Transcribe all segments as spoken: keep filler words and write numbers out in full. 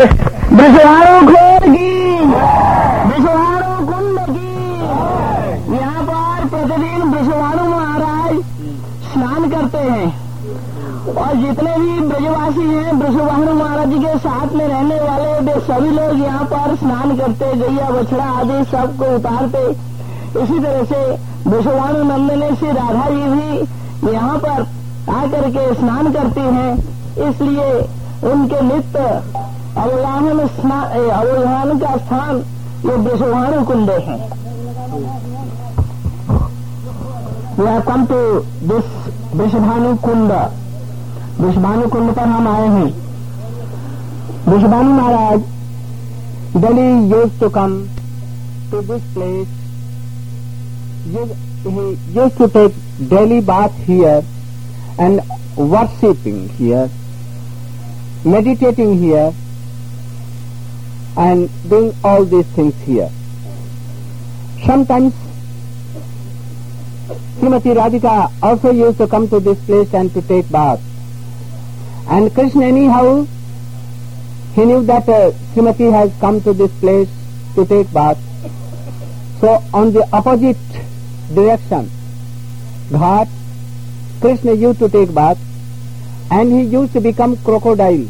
ब्रजवाणु खोर की, ब्रजवाणु कुंड की। यहाँ पर प्रतिदिन ब्रजवाणु महाराज स्नान करते हैं और जितने भी ब्रजवासी हैं ब्रजवाणु महाराज जी के साथ में रहने वाले वे सभी लोग यहाँ पर स्नान करते, गैया बछड़ा आदि सबको उतारते। इसी तरह से ब्रजवाणु नंदने से राधा जी भी यहाँ पर आकर के स्नान करती हैं, इसलिए उनके नित्य अवगाहन स्नान अवगाहन का स्थान ये ब्रजवाणु कुंड है। We have come to this Vrishabhanu Kund. Vrishabhanu Kund पर हम आए हैं। Vrishabhanu Maharaj daily used to come to this place. He used to take daily bath here and worshipping here, meditating here and doing all these things here. Sometimes Srimati Radhika also used to come to this place and to take bath. And Krishna anyhow, he knew that uh, Srimati has come to this place to take bath. So on the opposite direction, Ghat, Krishna used to take bath and he used to become crocodile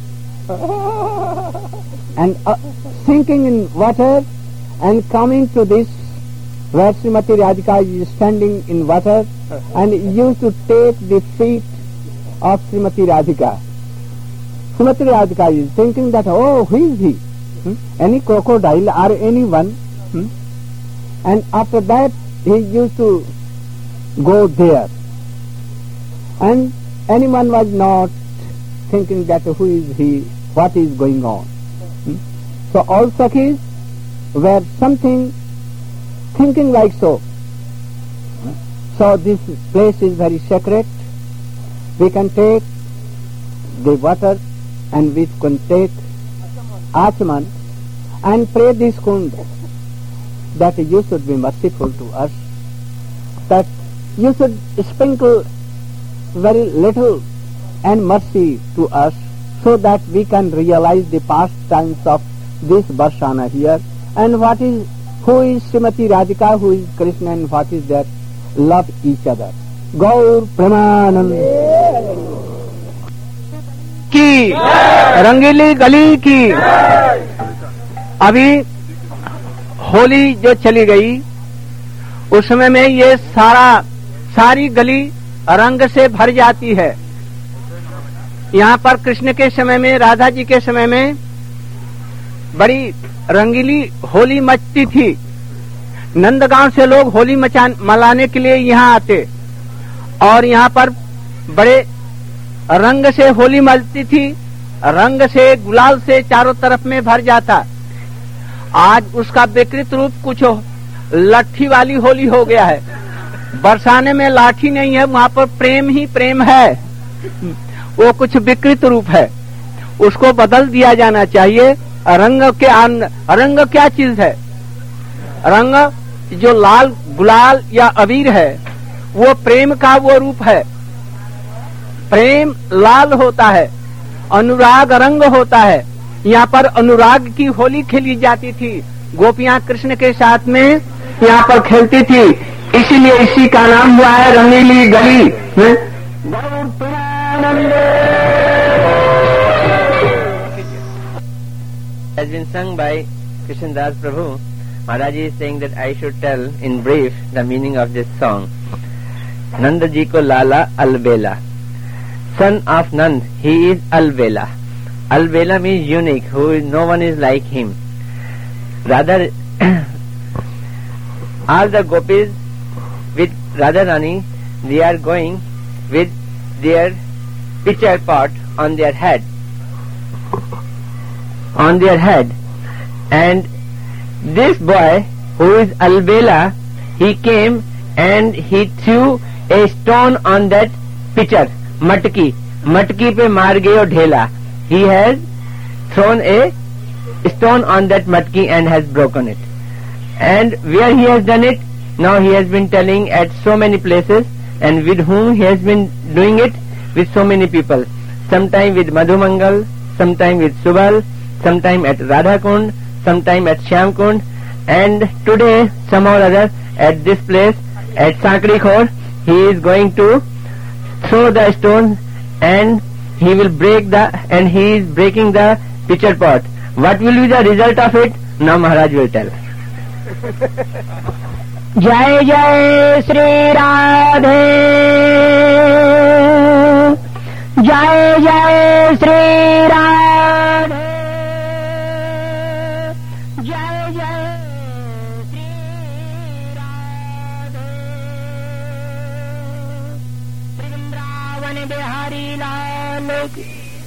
and uh, sinking in water and coming to this where Srimati Radhika is standing in water and used to take the feet of Srimati Radhika. Srimati Radhika is thinking that, oh, who is he? Hmm? Any crocodile or anyone? Hmm? And after that he used to go there. And anyone was not thinking that who is he, what is going on. Hmm? So all Sakhis were something thinking like so. So this place is very sacred. We can take the water and we can take Achaman and pray this kund that you should be merciful to us, that you should sprinkle very little and mercy to us so that we can realize the past times of this Varshana here and what is, who is Srimati Radhika, who is Krishna and what is their love each other. Gaur Premanand की रंगीली गली की। अभी होली जो चली गई उस समय में ये सारा सारी गली रंग से भर जाती है। यहाँ पर कृष्ण के समय में, राधा जी के समय में बड़ी रंगीली होली मचती थी। नंदगांव से लोग होली मचा मनाने के लिए यहाँ आते और यहाँ पर बड़े रंग से होली मचती थी, रंग से गुलाल से चारों तरफ में भर जाता। आज उसका विकृत रूप कुछ लाठी वाली होली हो गया है। बरसाने में लाठी नहीं है, वहाँ पर प्रेम ही प्रेम है, वो कुछ विकृत रूप है, उसको बदल दिया जाना चाहिए। रंग के आन, रंग क्या चीज है? रंग जो लाल गुलाल या अबीर है वो प्रेम का वो रूप है। प्रेम लाल होता है, अनुराग रंग होता है। यहाँ पर अनुराग की होली खेली जाती थी, गोपियां कृष्ण के साथ में यहाँ पर खेलती थी, इसीलिए इसी का नाम हुआ है रंगीली गली। Has been sung by Krishna Das Prabhu. Maharaj is saying that I should tell in brief the meaning of this song. Nanda ji ko lala albela. Son of Nand, he is albela. Albela means unique, who is, no one is like him. Rather, all the gopis with Radharani, they are going with their pitcher pot on their head. On their head. And this boy, who is albela, he came and he threw a stone on that pitcher. Matki. Matki pe maar gayo dhela. He has thrown a stone on that matki and has broken it. And where he has done it, now he has been telling at so many places, and with whom he has been doing it, with so many people. Sometime with Madhumangal, sometime with Subal, sometime at Radha Kund, sometime at Shyam Kund, and today somehow or other at this place at Sakri Khor he is going to throw the stone and he will break the and he is breaking the pitcher pot. What will be the result of it? Now Maharaj will tell. जय जय श्री राधे, जय जय श्री राधे, जय जय श्री राधे। वृंदावन बिहारी लाल की।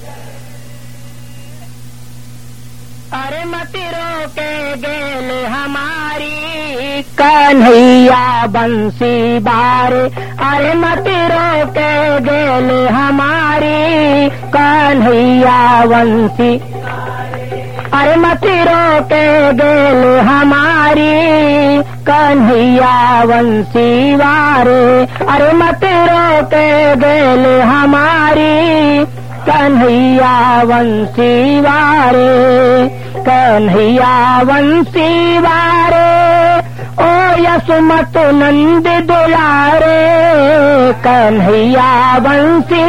अरे मत रोके गेल हमारी कन्हैया बंसी बारे, अरे मत रोके गेल हमारी कन्हैया बंसी, अरे मत रोके गेल हमारी कन्हैया बंसी बारे, अरे मत रोके गेल हमारी कन्हैया बंसी बारे, कन्हैया बंसी बारे। ओ यशोमत नंद दुलारे कन्हैया बंसी,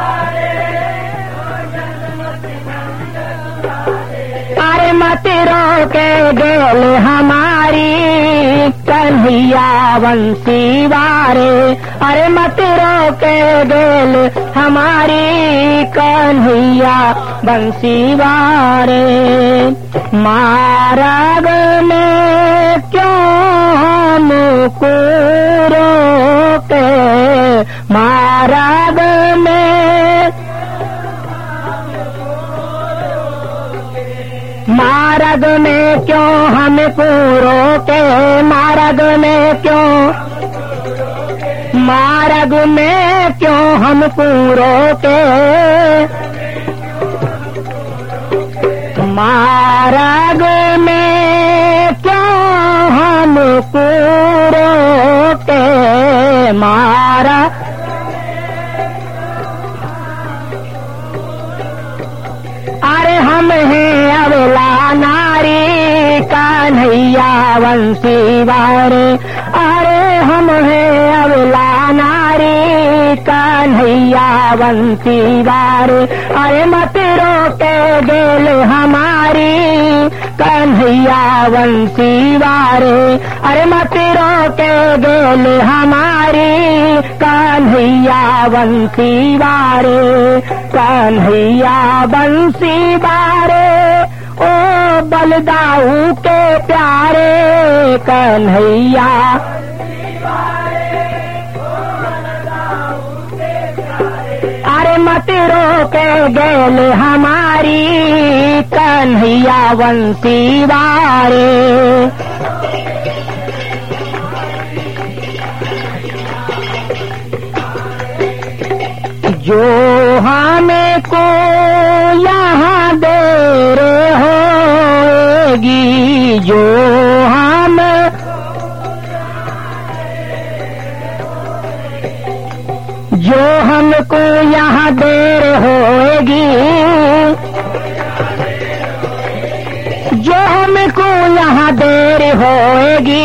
अरे मत रोके गेल हमारी कन्हैया बंसी बारे, अरे मत रोके गेल हमारी कन्हैया बंसी बारे। मार्ग में क्यों हमको रोके, मार्ग में, मार्ग में क्यों हमको रोके, मार्ग में क्यों, मार्ग में क्यों हमको रोके, मार्ग में क्यों हमको रोके, मारा अरे हम हैं अबला नारी कन्हैया बंसी बारे, अरे हम हैं अबला नारी कन्हैया बंसी बारे, अरे मत रोके गेल हमारी कन्हैया बंसी बारे, अरे मत रोके गेल हमारी कन्हैया बंसी बारे, कन्हैया बंसी बारे। ओ बलदाऊ के प्यारे कन्हैया, अरे मत रोके गेल हमारी कन्हैया बंसी बारे। जो हमें को यहाँ देर होगी, जो हम जो हमको यहाँ देर होगी, जो हमको यहाँ देर होगी,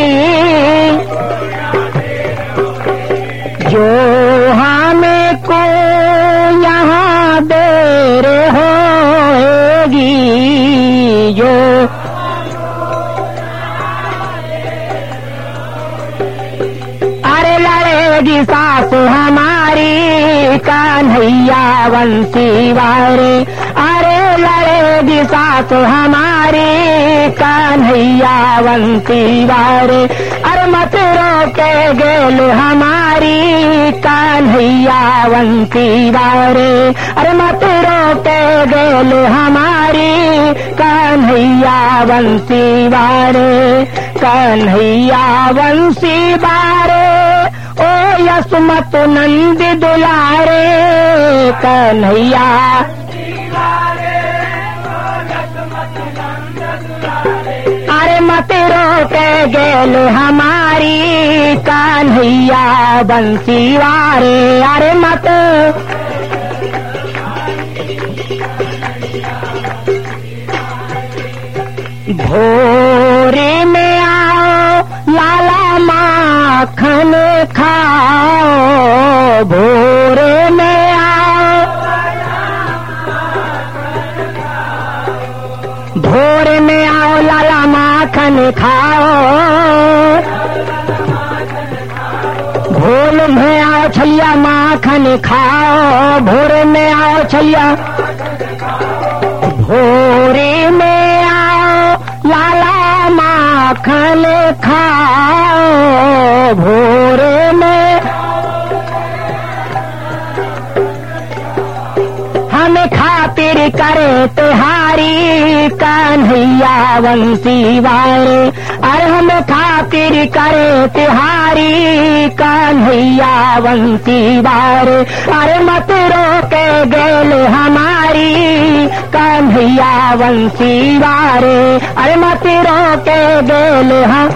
जो हमको यहाँ देर होगी, जो अरे लड़ेगी सास हमारी कन्हैया बंसी बारे, अरे लड़ेगी सास हमारी कन्हैया बंसी बारे, अरे मत रोके गेल हमारी कन्हैया बंसी बारे, अरे मत रोके गेल हमारी कन्हैया बंसी बारे, कन्हैया बंसी बारे। ओ यशोमत नंद दुलारे कन्हैया, अरे मत रोके गेल हमारी कन्हैया बंसी बारे, अरे मत, भोरे में आओ लाला माखन खाओ, भोरे में आओ, भोरे में आओ लाला माखन खाओ, भोर में आओ छलिया माखन खाओ, भोरे में आओ छलिया, भोरे में आओ लाला माखन खाओ, भोरे में हम खातिर करे तिहारी कन्हैया बंसी वारे, अरे हम खातिर करे तिहारी कन्हैया बंसी वारे, अरे मत रोके गेल हमारी कन्हैया बंसी वारे, अरे मत रोके गेल हम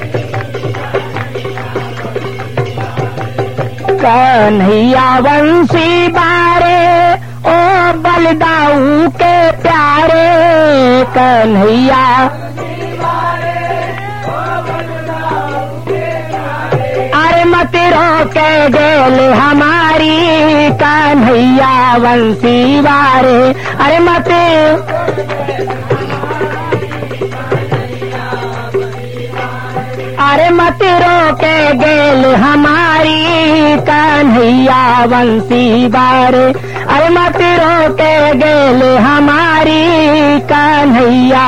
कन्हैया बंसी वारे, ओ बलदाऊ के प्यारे कन्हैया, अरे मत रोके गेल हमारी कन्हैया बंसी वारे, अरे मत अरे मत रोके गेल हमारी कन्हैया बंसी वारे, अरे मत रोके गेल हमारी कन्हैया,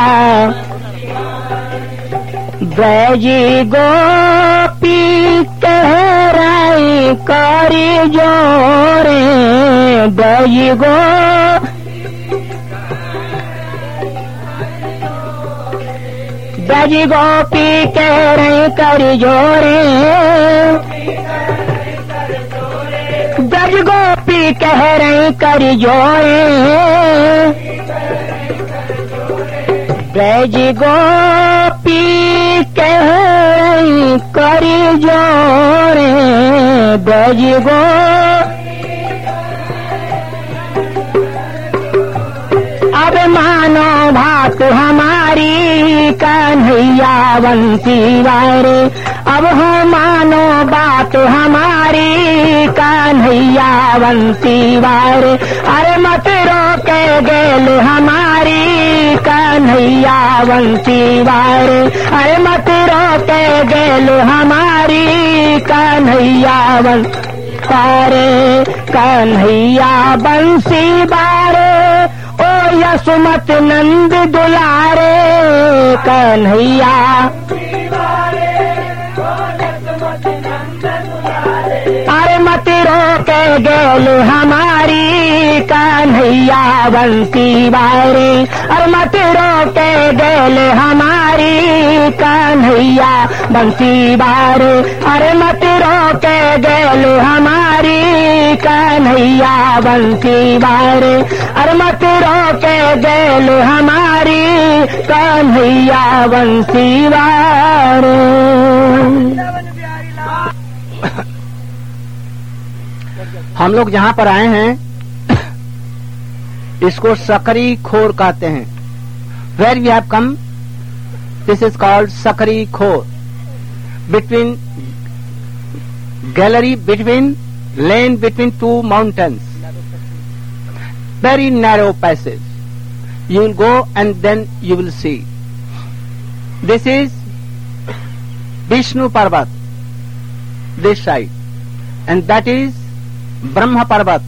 ब्रजी गोपी कह रही करी जोरे, ब्रजी गो ब्रज गोपी कह रही करी जोरे, ब्रज गोपी कह रही करी जोरे, ब्रज गोपी कह रही करी जोरे, ब्रज गो अब मानो बात हमारी कन्हैया बंसी वारे, अब हो मानो बात हमारी कन्हैया बंसी वारे, अरे मत रोके गेल हमारी कन्हैया बंसी वारे, अरे मत रोके गेल हमारी कन्हैया बंसी वारे, कन्हैया बंसी वारे, ओ यशोमत नंद दुलारे कन्हैया, अरे मत रोके गेल हमारी कन्हैया बंसी वारे, अरे मत रोके गेल हमारी कन्हैया बंसी वारे, अरे मत रोके गेल हमारी कन्हैया बंसी वारे, अरे मत रोके गेल हमारी कन्हैया बंसी वारे। हम लोग जहाँ पर आए हैं इसको सकरी खोर कहते हैं। Where we have come, this is called Sakri Khor. Between gallery, between lane between two mountains, very narrow passage. You will go and then you will see. This is Vishnu Parvat, this side, and that is Brahma Parvat.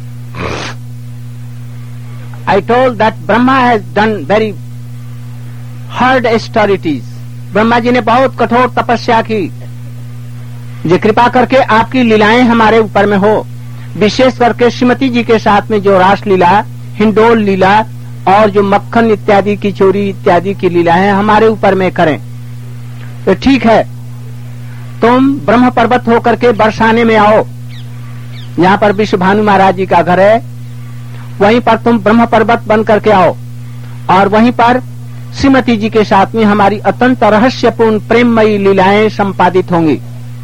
I told that Brahma has done very hard austerities. Brahma ji ने बहुत कठोर तपस्या की। जो कृपा करके आपकी लीलाएं हमारे ऊपर में हो, विशेष करके श्रीमती जी के साथ में जो रास लीला, हिंडोल लीला और जो मक्खन इत्यादि की चोरी इत्यादि की लीलाएं हमारे ऊपर में करें तो ठीक है। तुम ब्रह्म पर्वत होकर के बरसाने में आओ, यहाँ पर विश्व भानु महाराज जी का घर है, वहीं पर तुम ब्रह्म पर्वत बन करके आओ और वहीं पर श्रीमती जी के साथ में हमारी अत्यंत रहस्यपूर्ण प्रेममयी लीलाएं संपादित होंगी।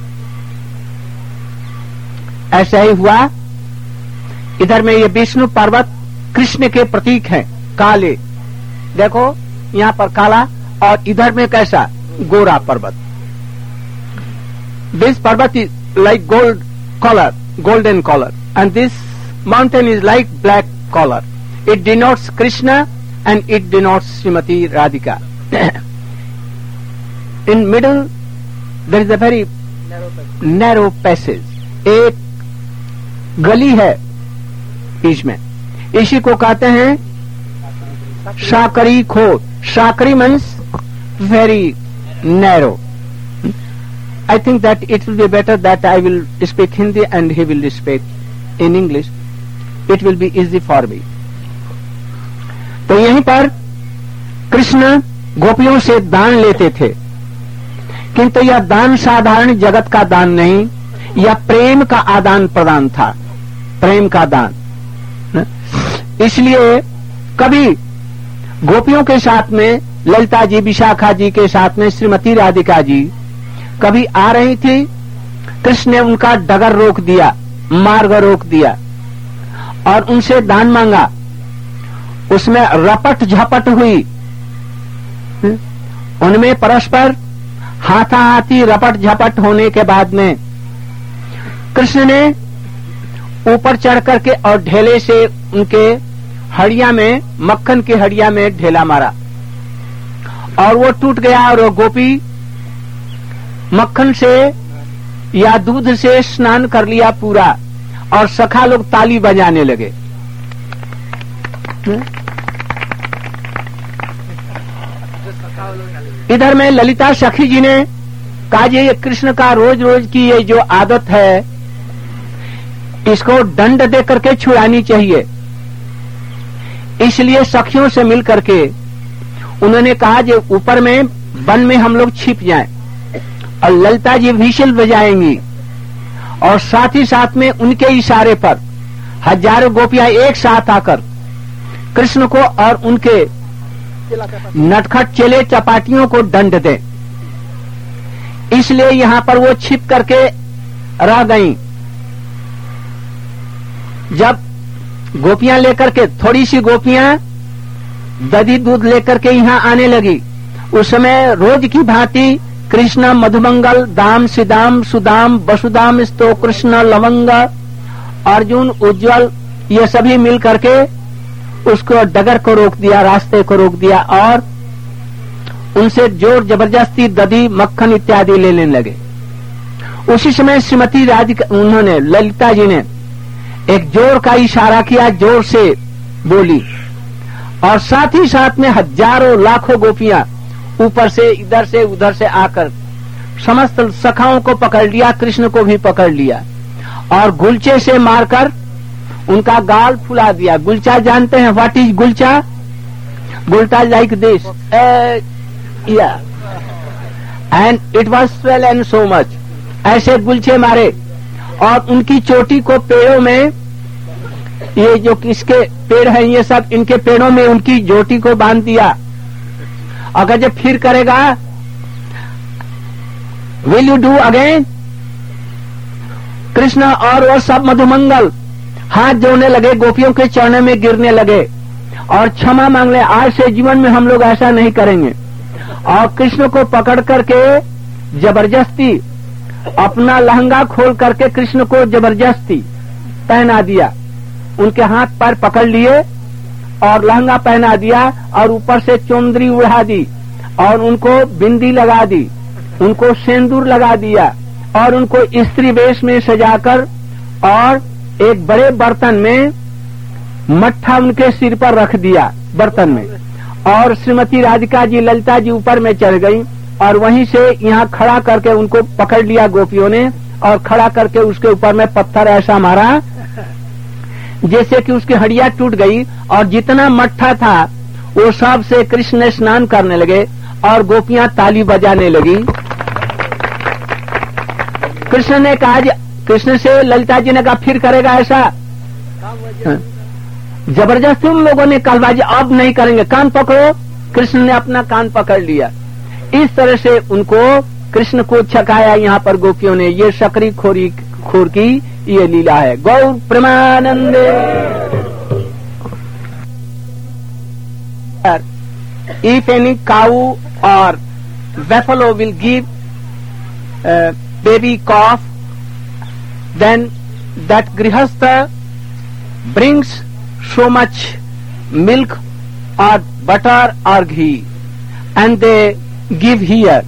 ऐसा ही हुआ। इधर में ये विष्णु पर्वत कृष्ण के प्रतीक हैं, काले। देखो यहाँ पर काला और इधर में कैसा गोरा पर्वत। This parvat is like gold colour, golden colour, and this mountain is like black colour. It denotes Krishna and it denotes Srimati Radhika. In middle there is a very narrow passage. एक गली है बीच में, इसी को कहते हैं साकरी खोर. साकरी means very narrow. I think that it will be better that I will speak Hindi and he will speak in English. It will be easy for me. तो यहीं पर कृष्ण गोपियों से दान लेते थे, किंतु यह दान साधारण जगत का दान नहीं, यह प्रेम का आदान प्रदान था, प्रेम का दान. इसलिए कभी गोपियों के साथ में ललिता जी, विशाखा जी के साथ में श्रीमती राधिका जी कभी आ रही थी, कृष्ण ने उनका डगर रोक दिया, मार्ग रोक दिया और उनसे दान मांगा. उसमें रपट झपट हुई, उनमें परस्पर हाथाहाथी रपट झपट होने के बाद में कृष्ण ने ऊपर चढ़ करके और ढेले से उनके हड़िया में, मक्खन की हड़िया में ढेला मारा और वो टूट गया और वो गोपी मक्खन से या दूध से स्नान कर लिया पूरा और सखा लोग ताली बजाने लगे. इधर में ललिता सखी जी ने कहा, ये कृष्ण का रोज रोज की ये जो आदत है इसको दंड दे करके छुड़ानी चाहिए. इसलिए सखियों से मिल करके उन्होंने कहा, जो ऊपर में वन में हम लोग छिप जाएं और ललिता जी व्हिसिल बजाएंगी और साथ ही साथ में उनके इशारे पर हजारों गोपियां एक साथ आकर कृष्ण को और उनके नटखट चेले चपाटियों को दंड दें. इसलिए यहां पर वो छिप करके रह गईं. जब गोपियां लेकर के, थोड़ी सी गोपियां दधी दूध लेकर के यहां आने लगी, उस समय रोज की भांति कृष्ण मधुमंगल, दाम, सिदाम, सुदाम, वसुदाम, स्तो कृष्ण, लवंग, अर्जुन, उज्जवल, ये सभी मिल करके उसको डगर को रोक दिया, रास्ते को रोक दिया और उनसे जोर जबरदस्ती दधी, मक्खन इत्यादि लेने लगे. उसी समय श्रीमती राधिका, उन्होंने, ललिता जी ने एक जोर का इशारा किया, जोर से बोली और साथ ही साथ में हजारों लाखों गोपियां ऊपर से इधर से उधर से आकर समस्त सखाओं को पकड़ लिया, कृष्ण को भी पकड़ लिया और गुलचे से मारकर उनका गाल फुला दिया. गुलचा जानते हैं? What is gulcha? Gulcha like this, yeah and it was swell and so much. ऐसे गुलचे मारे और उनकी चोटी को पेड़ों में, ये जो किसके पेड़ हैं ये सब, इनके पेड़ों में उनकी चोटी को बांध दिया. अगर जब फिर करेगा, will you do again? Krishna और वो सब मधुमंगल हाथ जोड़ने लगे, गोपियों के चरणों में गिरने लगे और क्षमा मांग ले, आज से जीवन में हम लोग ऐसा नहीं करेंगे. और कृष्ण को पकड़ करके जबरदस्ती अपना लहंगा खोल करके कृष्ण को जबरदस्ती पहना दिया. उनके हाथ पैर पकड़ लिए और लहंगा पहना दिया और ऊपर से चुंदरी उड़ा दी और उनको बिंदी लगा दी, उनको सिंदूर लगा दिया और उनको स्त्री वेश में सजाकर और एक बड़े बर्तन में मट्ठा उनके सिर पर रख दिया बर्तन में. और श्रीमती राधिका जी, ललिता जी ऊपर में चढ़ गई और वहीं से यहाँ खड़ा करके उनको पकड़ लिया गोपियों ने और खड़ा करके उसके ऊपर में पत्थर ऐसा मारा जैसे कि उसकी हड्डियां टूट गई और जितना मट्ठा था वो सब से कृष्ण ने स्नान करने लगे और गोपियां ताली बजाने लगी. कृष्ण ने कहा, कृष्ण से ललिता जी ने कहा, फिर करेगा ऐसा? जबरदस्ती उन लोगों ने कलबाजी, अब नहीं करेंगे, कान पकड़ो. कृष्ण ने अपना कान पकड़ लिया. इस तरह से उनको कृष्ण को छकाया यहाँ पर गोपियों ने. ये सकरी खोरी खोर की ये लीला है. गौर प्रेमानंदे. if any cow or buffalo will give uh, baby calf, then that grihastha brings so much milk or butter or ghee, and they give here.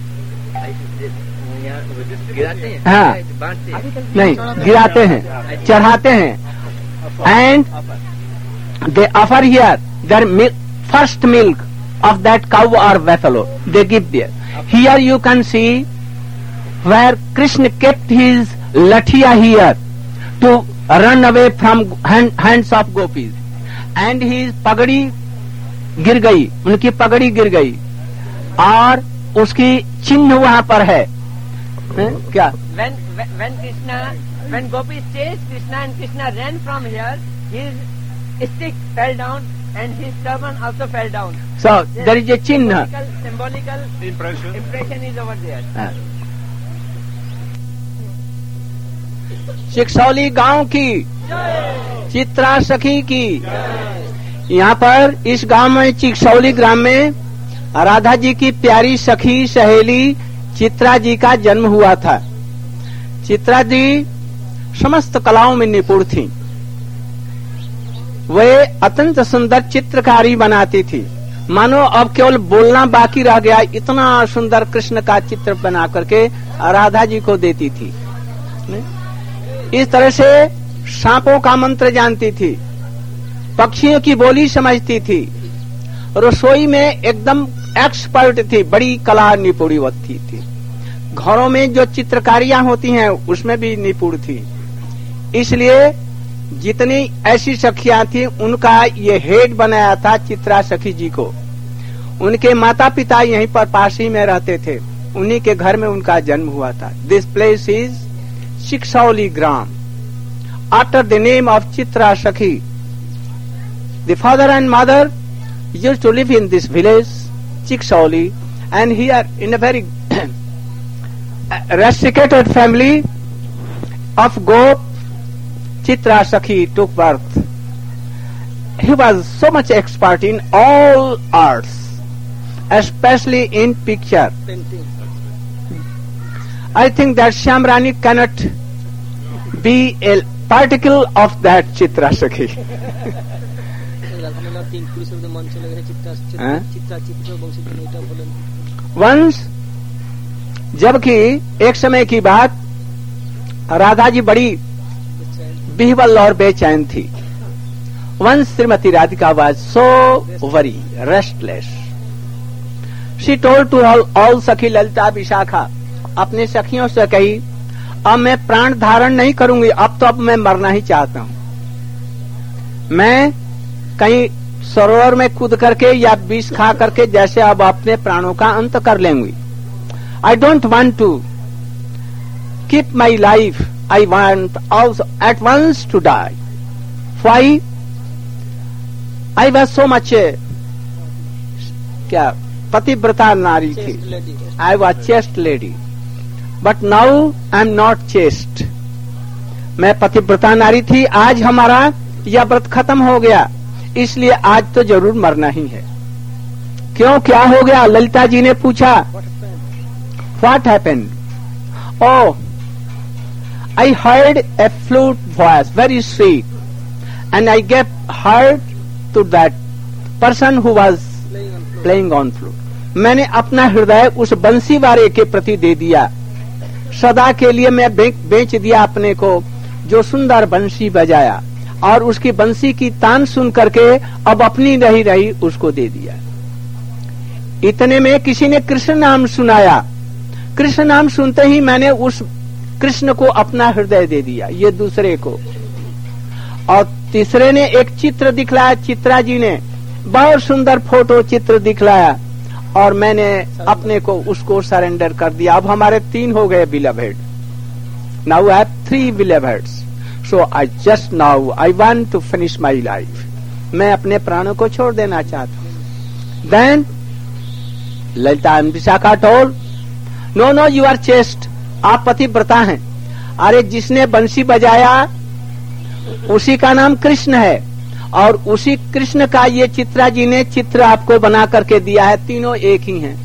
हाँ, नहीं गिराते हैं, चढ़ाते हैं, and they offer here their milk, first milk of that cow or buffalo. They give there. Here you can see where Krishna kept his lathiya here to run away from hand, hands of gopis, and his pagadi गिर गई, उनकी पगड़ी गिर गई और उसकी चिन्ह वहाँ पर है, है? क्या? When when Krishna, when gopis chased Krishna and Krishna ran from here, his stick fell down and his turban also fell down. So there is a चिन्ह. Symbolical, symbolical impression. Impression is over there. हाँ. चिकसौली गांव की, चित्रा सखी की, यहाँ पर इस गांव में चिकसौली ग्राम में राधा जी की प्यारी सखी सहेली चित्रा जी का जन्म हुआ था। चित्रा जी समस्त कलाओं में निपुण थी। वे अत्यंत सुंदर चित्रकारी बनाती थी, मानो अब केवल बोलना बाकी रह गया, इतना सुंदर कृष्ण का चित्र बना करके राधा जी को देती थी। इस तरह से सांपों का मंत्र जानती थी, पक्षियों की बोली समझती थी, रसोई में एकदम एक्सपर्ट थी, बड़ी कला निपुणवती थी। घरों में जो चित्रकारियां होती हैं उसमें भी निपुण थी। इसलिए जितनी ऐसी सखियां थी उनका ये हेड बनाया था चित्रा सखी जी को। उनके माता पिता यहीं पर पास ही में रहते थे, उन्हीं के घर में उनका जन्म हुआ था। This place is Chiksauli gram, after the name of Chitra Sakhi. The father and mother used to live in this village, Chiksoli, and here in a very rusticated family of Gop, Chitra Sakhi took birth. He was so much expert in all arts, especially in picture. I think that Shyamrani cannot be a particle of that Chitra Sakhi. वंश, जबकि एक समय की बात राधा जी बड़ी बिहवल और बेचैन थी। Once Shrimati Radhika was so very restless. She told to all all sakhi Lalita Vishakha, अपने सखियों से कही, अब मैं प्राण धारण नहीं करूंगी, अब तो अब मैं मरना ही चाहता हूं। मैं कहीं सरोवर में कूद करके या विष खा करके जैसे अब अपने प्राणों का अंत कर लेंगी। I don't want to keep my life, I want also at once to die. Why? I was so much क्या पतिव्रता नारी थी। I was chaste lady, but now I am not chaste. मैं पतिव्रता नारी थी, आज हमारा यह व्रत खत्म हो गया, इसलिए आज तो जरूर मरना ही है। क्यों, क्या हो गया? ललिता जी ने पूछा। What happened? Oh, I heard a flute voice very sweet and I gave heart to that person who was playing on flute. मैंने अपना हृदय उस बंसी वाले के प्रति दे दिया, सदा के लिए मैं बेच दिया अपने को, जो सुंदर बंसी बजाया, और उसकी बंसी की तान सुन करके अब अपनी रही रही उसको दे दिया। इतने में किसी ने कृष्ण नाम सुनाया। कृष्ण नाम सुनते ही मैंने उस कृष्ण को अपना हृदय दे दिया, ये दूसरे को। और तीसरे ने एक चित्र दिखलाया, चित्रा जी ने बहुत सुंदर फोटो चित्र दिखलाया, और मैंने अपने को उसको सरेंडर कर दिया। अब हमारे तीन हो गए beloved. Now I have three beloveds, so I just now I want to finish my life. मैं अपने प्राणों को छोड़ देना चाहता हूं। Then Lalita and Vishakha told, no no you are chaste, आप पतिव्रता हैं। अरे जिसने बंसी बजाया उसी का नाम कृष्ण है, और उसी कृष्ण का ये चित्रा जी ने चित्र आपको बना करके दिया है। तीनों एक ही हैं।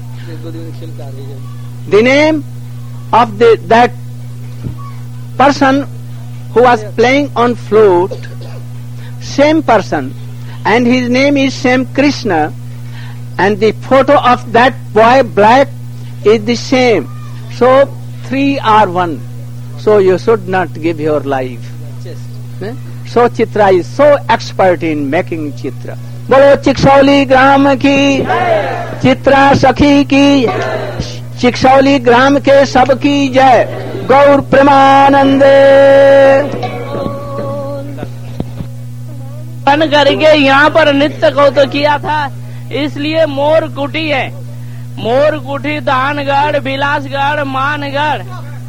The name of that person who was playing on flute, same person, and his name is same Krishna, and the photo of that boy black is the same. So three are one. So you should not give your life. Eh? So Chitra is so expert in making Chitra. बोलो चिक्षौली ग्राम की, चित्रा सखी की, चिक्षौली ग्राम के सब की जय। गौर प्रेमानंदे। बन करके यहाँ पर नृत्य को तो किया था, इसलिए मोर कुटी है। मोर कुटी दानगढ़, बिलासगढ़, मानगढ़,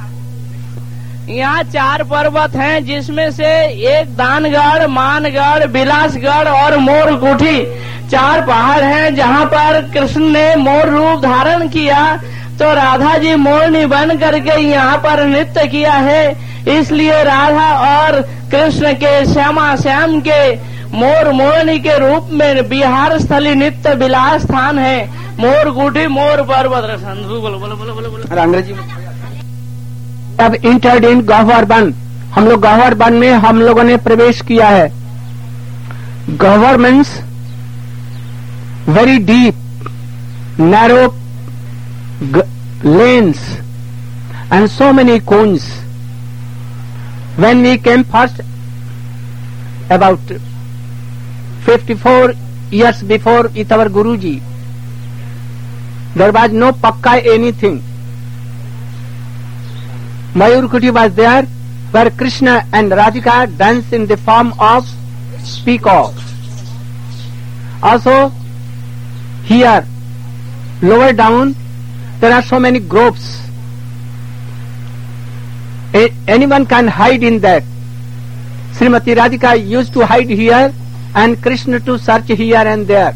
यहाँ चार पर्वत हैं, जिसमें से एक दानगढ़, मानगढ़, बिलासगढ़ और मोर कुटी चार पहाड़ हैं, जहाँ पर कृष्ण ने मोर रूप धारण किया। तो राधा जी मोरनी बन करके यहाँ पर नृत्य किया है, इसलिए राधा और कृष्ण के श्यामा श्याम के मोर मोरनी के रूप में बिहार स्थली नित्य विलास स्थान है। मोर गुटी मोर पर्वत। बोलो बोलो बोलो बोलो बोलो। अंग्रेजी अब इंटर्ड इन गह्वर वन। हम लोग गह्वर वन में हम लोगों ने प्रवेश किया है। Gahvar means very deep, narrow lanes and so many cones. When we came first, about fifty-four years before with our Guruji, there was no pakka anything. Mayur Kuti was there, where Krishna and Radhika danced in the form of peacock. Also, here, lower down, there are so many groves. A anyone can hide in that. Srimati Radhika used to hide here and Krishna to search here and there.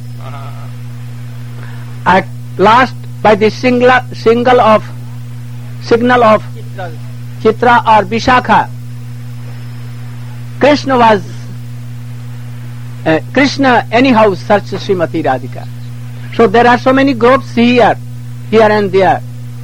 At last, by the single, single of signal of Chitra or Vishakha, Krishna was uh, Krishna anyhow searched Srimati Radhika. So there are so many groves here. Here and there.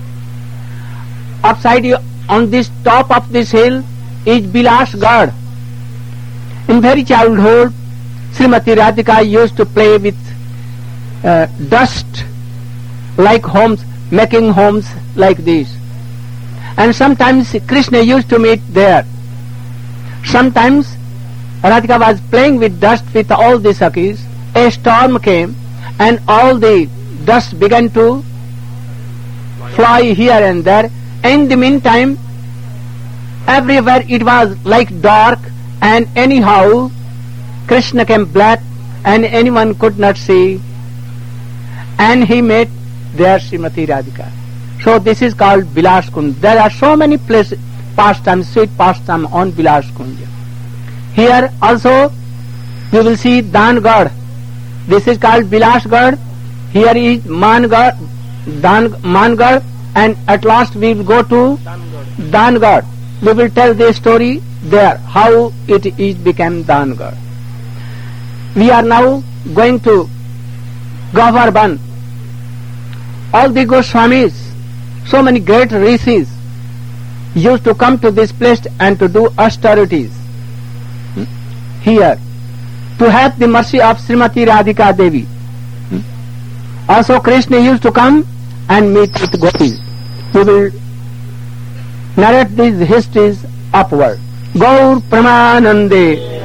Upside you, on this top of this hill is Bilasgarh. In very childhood, Srimati Radhika used to play with uh, dust like homes, making homes like this. And sometimes Krishna used to meet there. Sometimes Radhika was playing with dust with all the Sakhis. A storm came and all the dust began to fly here and there. In the meantime, everywhere it was like dark, and anyhow Krishna came black and anyone could not see, and he met there Srimati Radhika. So this is called Vilas Kunj. There are so many places, pastimes, sweet pastime on Vilas Kunj. Here also you will see Dangarh. This is called Vilasgarh. Here is Mangarh, Dan, Mangarh, and at last we will go to Dangarh. We will tell the story there, how it is became Dangarh. We are now going to Govardhan. All the Goswamis, so many great rishis used to come to this place and to do austerities here, to have the mercy of Srimati Radhika Devi. Also Krishna used to come and meet with gopis. We will narrate these histories upward. Gaur Pramanande.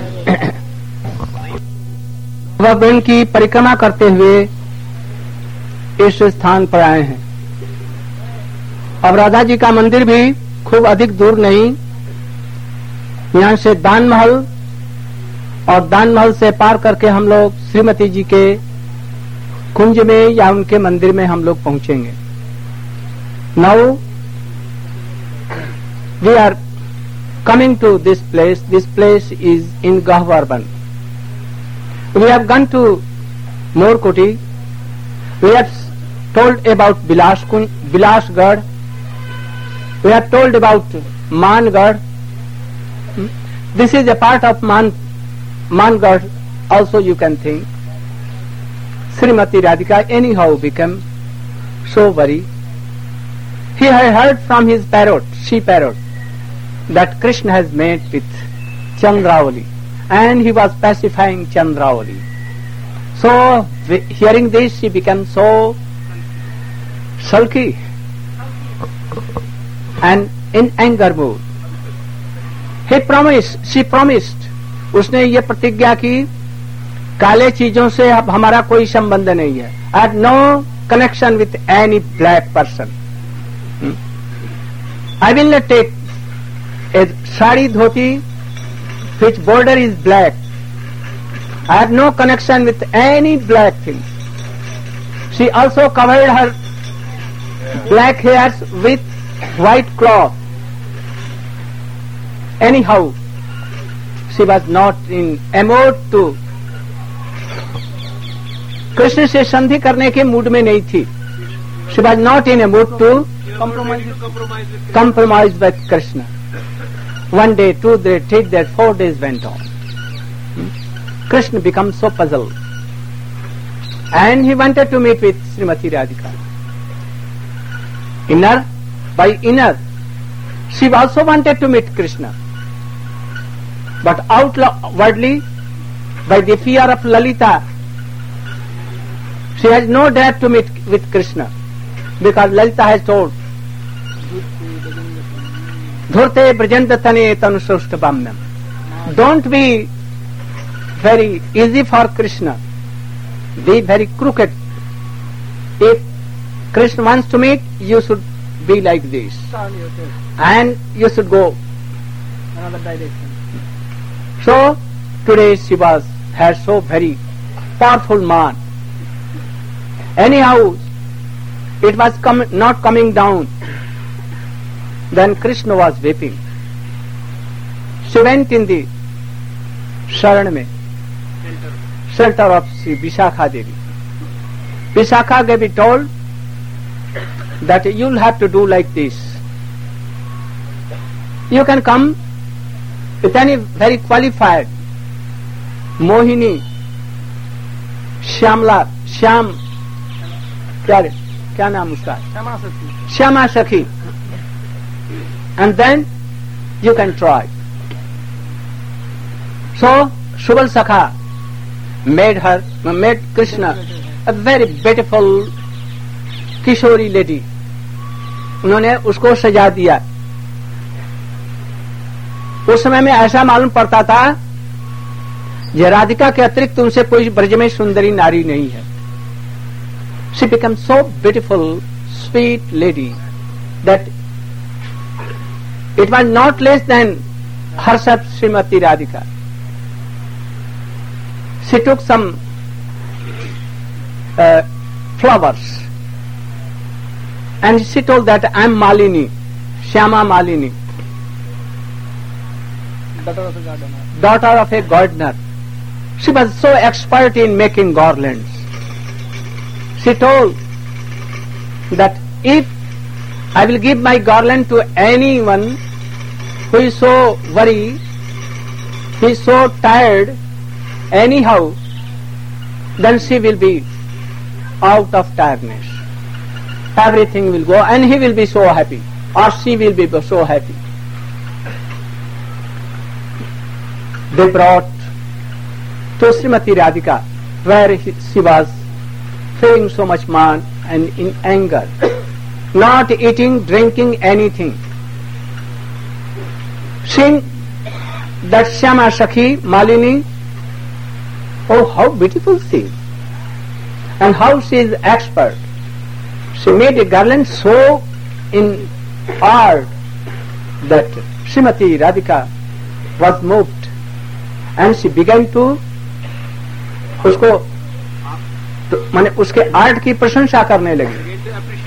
वृंद की परिक्रमा करते हुए इस स्थान पर आए हैं। अब राधा जी का मंदिर भी खूब अधिक दूर नहीं, यहाँ से दान महल और दान महल से पार करके हम लोग श्रीमती जी के कुंज में या उनके मंदिर में हम लोग पहुंचेंगे। Now we are coming to this place. This place is in Gahvarban. We have gone to Morkoti. We have told about Bilaskun, Bilasgarh. We have told about Mangarh. This is a part of Man, Mangarh also you can think Srimati Radhika anyhow became so worried. He had heard from his parrot, she parrot, that Krishna has met with Chandravali, and he was pacifying Chandravali. So, hearing this, she became so sulky and in anger mood. He promised, she promised, उसने ये प्रतिज्ञा की, काले चीजों से अब हमारा कोई संबंध नहीं है. I have no connection with any black person. Hmm? I will not take a sari dhoti which border is black. I have no connection with any black thing. She also covered her black hairs with white cloth. Anyhow, she was not in a mood to Krishna से संधि करने के mood में नहीं थी. She was not in a mood to compromise with Krishna. One day, two days, three days, four days went on. Krishna became so puzzled, and he wanted to meet with Srimati Radhika. Inner, by inner, she also wanted to meet Krishna, but outwardly, by the fear of Lalita, she has no dare to meet with Krishna, because Lalita has told, Dhurte Brajandatane Tanusostabamnam. Don't be very easy for Krishna. Be very crooked. If Krishna wants to meet, you should be like this. And you should go another direction. So, today she was, had so very powerful man. Anyhow, it was com- not coming down. Then Krishna was weeping. She went in the sharan mein, shelter of Sri Vishakha Devi. Vishakha Devi told that you'll have to do like this. You can come with any very qualified Mohini, Shyamla, Shyam, क्या क्या नाम उसका श्यामा सखी, and then you can try. So Subal Sakha made her, made Krishna a very beautiful kishori lady. उन्होंने उसको सजा दिया. उस समय में ऐसा मालूम पड़ता था कि राधिका के अतिरिक्त उनसे कोई ब्रज में सुंदरी नारी नहीं है. She became so beautiful, sweet lady that it was not less than herself Srimati Radhika. She took some uh, flowers and she told that I am Malini, Shyama Malini, daughter of a gardener. Daughter of a gardener. She was so expert in making garlands. She told that if I will give my garland to anyone who is so worried, he is so tired, anyhow, then she will be out of tiredness. Everything will go and he will be so happy, or she will be so happy. They brought to Srimati Radhika, where he, she was feeling so much man and in anger, not eating, drinking anything. Seeing that Shyama Sakhi, Malini, oh how beautiful she is, and how she is expert. She made a garland so in art that Srimati Radhika was moved, and she began to उसको तो माने उसके art की प्रशंसा करने लगी.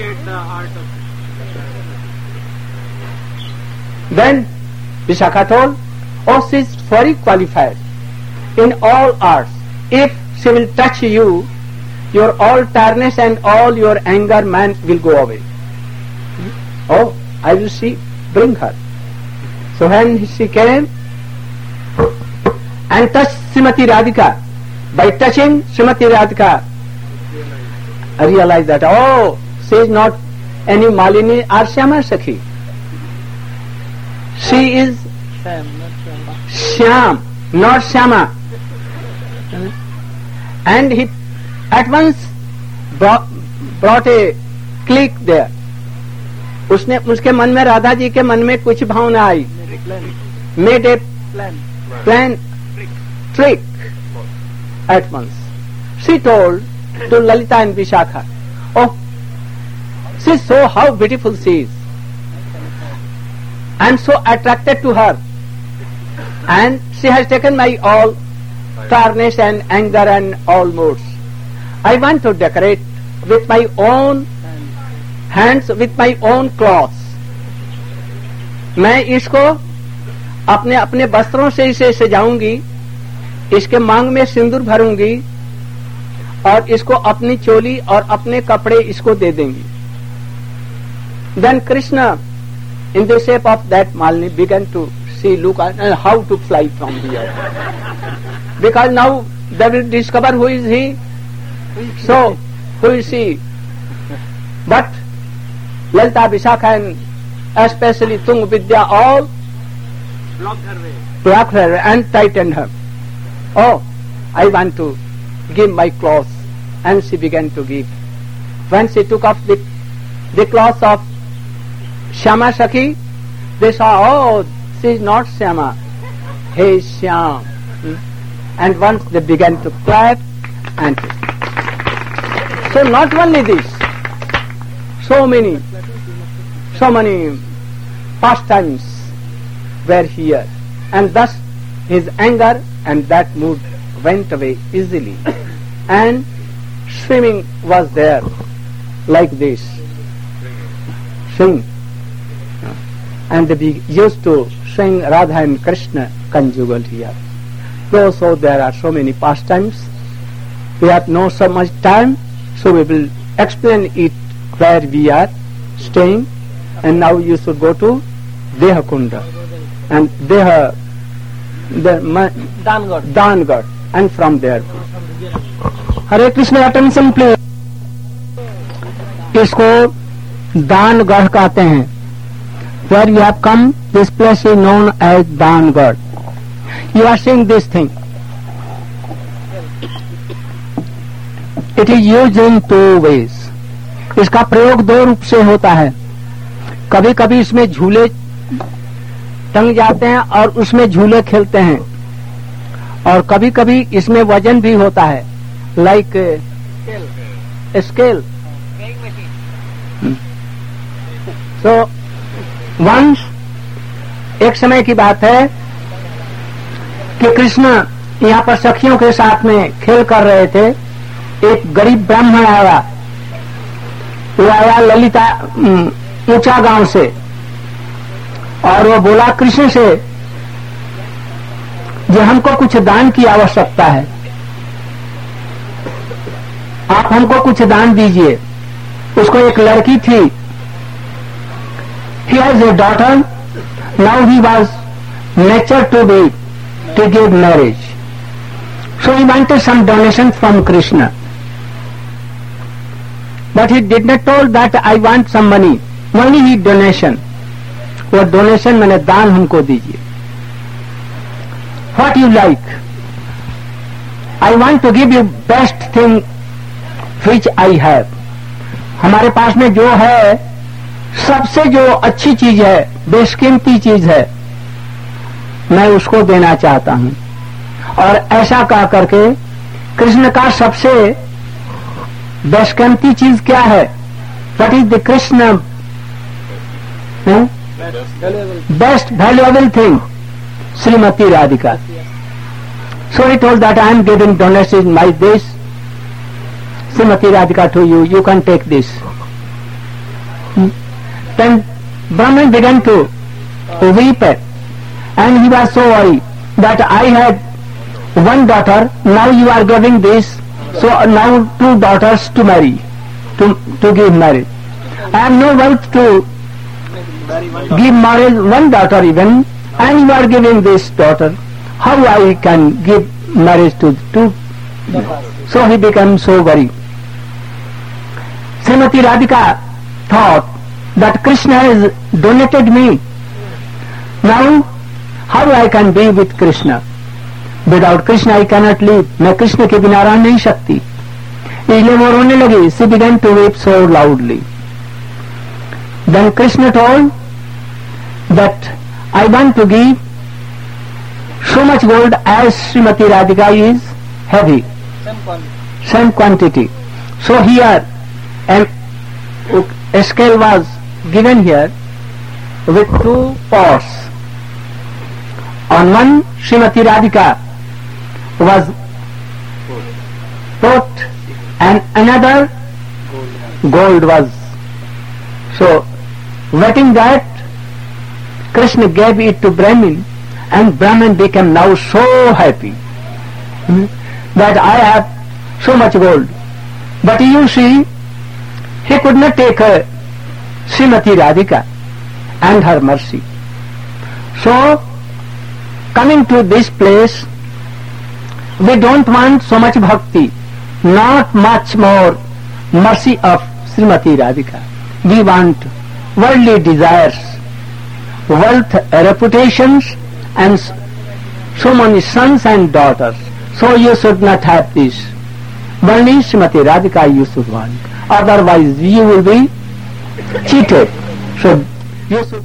Then Vishakha told, oh, she is very qualified in all arts. If she will touch you, your all tiredness and all your anger man will go away. Oh, I will see, bring her. So when she came and touched Srimati Radhika, By touching Srimati Radhika, I realized that, oh, she is not any Malini or Shyama Sakhi. She is Shyam, not Shyama. And he at once brought, brought a click there. उसने उसके मन में, राधा जी के मन में कुछ भावना आई. Made a plan, trick at once. She told to Lalita and Vishakha, oh, she saw how beautiful she is. I am so attracted to her, and she has taken my all tarnish and anger and all moods. I want to decorate with my own hands, with my own cloths. मैं इसको अपने अपने वस्त्रों से इसे सजाऊंगी, इसके मांग में सिंदूर भरूंगी और इसको अपनी चोली और अपने कपड़े इसको दे देंगी. Then Krishna, in the shape of that Malini, began to see, look at uh, how to fly from here. Because now they will discover who is he. So, who is she? But Lalita, Vishakha and especially Tung Vidya all blocked her way. Blocked her and tightened her. Oh, I want to give my clothes. And she began to give. When she took off the, the clothes of Shyama Sakhi, they saw, oh, she is not Shyama, he is Shyam. Hmm? And once they began to clap and so not only this, so many, so many pastimes were here, and thus his anger and that mood went away easily, and swimming was there like this, swing, and they used to sing Radha and Krishna conjugal here. Though so there are so many pastimes, we have no so much time, so we will explain it where we are staying. And now you should go to Dehakunda and Deha, the Dangad. Dangad, and from there. Hare Krishna, attention please. इसको दानगढ़ कहते हैं. Where you have come, this place is known as Dangad. You are seeing this thing. It is used in two ways. इसका प्रयोग दो रूप से होता है. कभी कभी इसमें झूले टंग जाते हैं और उसमें झूले खेलते हैं, और कभी कभी इसमें वजन भी होता है, लाइक स्केल. सो वंश एक समय की बात है कि कृष्ण यहाँ पर सखियों के साथ में खेल कर रहे थे. एक गरीब ब्राह्मण आया, वो आया ललिता ऊंचा गांव से, और वो बोला कृष्ण से, जो हमको कुछ दान की आवश्यकता है, आप हमको कुछ दान दीजिए. उसको एक लड़की थी. He has a daughter. Now he was nature to be to give marriage. So he wanted some donation from Krishna. But he did not told that I want some money. Only he donation. वो donation मैंने दान हमको दीजिए. What you like? I want to give you best thing which I have. हमारे पास में जो है, सबसे जो अच्छी चीज है, बेशकीमती चीज है, मैं उसको देना चाहता हूं. और ऐसा कह करके कृष्ण का सबसे बेशकीमती चीज क्या है? What is the Krishna best valuable thing? Shrimati Radhika. So he told that I am giving donation my this Srimati Radhika to you, you can take this. Hmm? Then Brahman began to weep, and he was so worried that I had one daughter, now you are giving this, so now two daughters to marry, to, to give marriage. I have no wealth to give marriage one daughter even, and you are giving this daughter. How I can give marriage to two So he became so worried. Srimati Radhika thought that Krishna has donated me. Now, how I can be with Krishna? Without Krishna I cannot live. मैं कृष्ण के बिना रह नहीं सकती. इसलिए वो रोने लगी. She began to weep so loudly. Then Krishna told that I want to give so much gold as Srimati Radhika is heavy. Same quantity. Same quantity. So here an, a scale was given here with two pots. On one Srimati Radhika was put and another gold was. So wetting that, Krishna gave it to Brahmin, and Brahmin became now so happy hmm, that I have so much gold. But you see, he could not take her Srimati Radhika and her mercy. So coming to this place, we don't want so much bhakti, not much more mercy of Srimati Radhika. We want worldly desires, wealth, reputations, and so many sons and daughters. So you should not have this. Only Srimati Radhika you should want. Otherwise you will be cheated. So you should.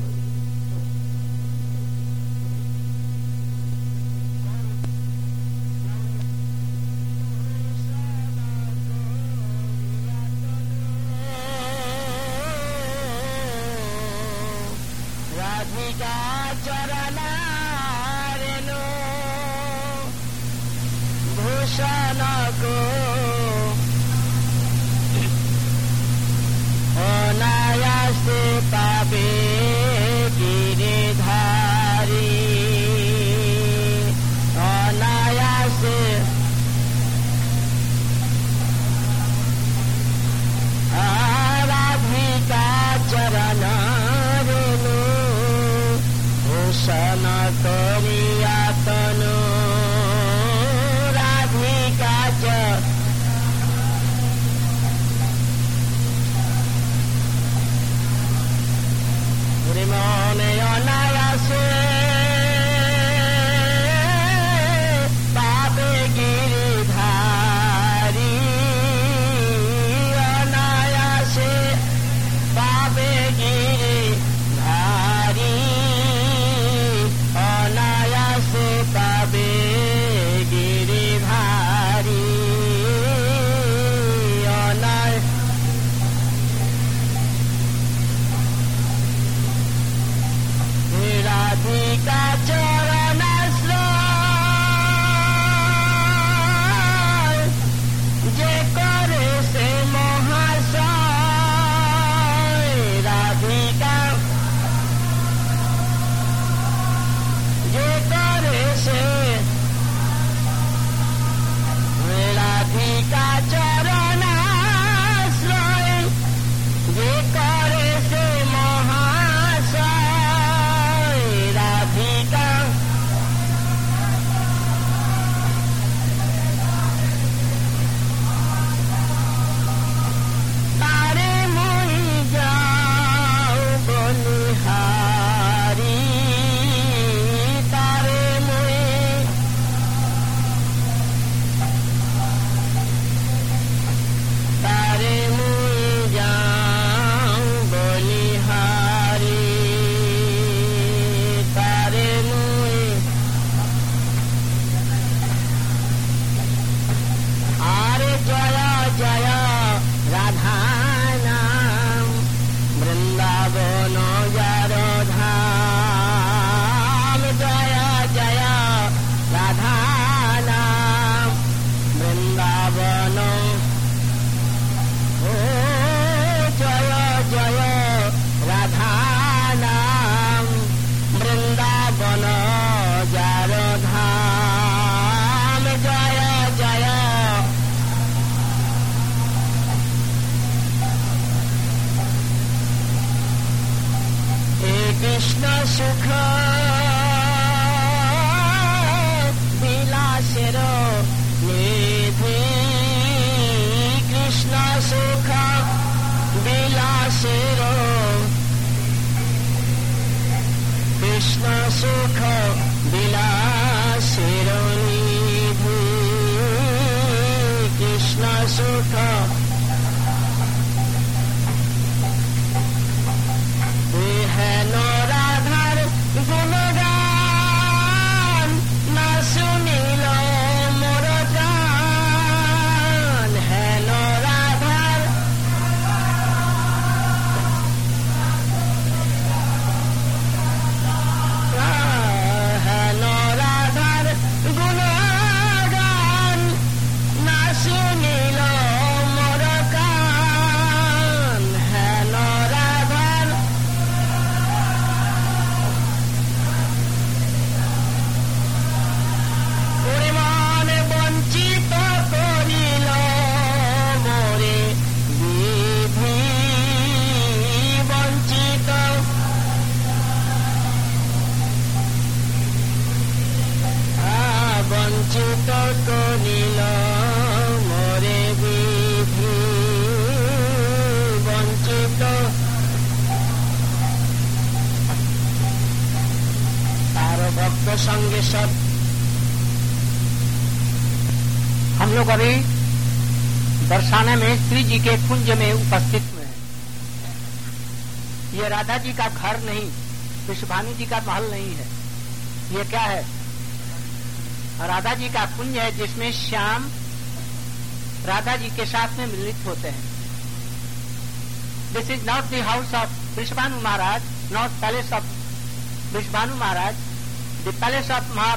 विलासरो निधि शिरो कृष्ण सुख विलासिरो निधि कृष्ण सुख हेन राधार गुणगान ना सुनिल मोर गान हेन राधार हेन राधार गुणगान ना सुनिल मोर गान हेन राधार পরিমাণে বঞ্চিত করিল মোরে বিধি বঞ্চিত বঞ্চিত করিল মোরে বিধি বঞ্চিত তার ভক্ত সঙ্গে সব हम लोग अभी बरसाने में श्री जी के कुंज में उपस्थित हुए हैं। ये राधा जी का घर नहीं, विश्वभानु जी का महल नहीं है। ये क्या है? राधा जी का कुंज है, जिसमें श्याम राधा जी के साथ में मिलित होते हैं। This is not the house of Vishwabhanu Maharaj, not palace of Vishwabhanu Maharaj. The palace of महा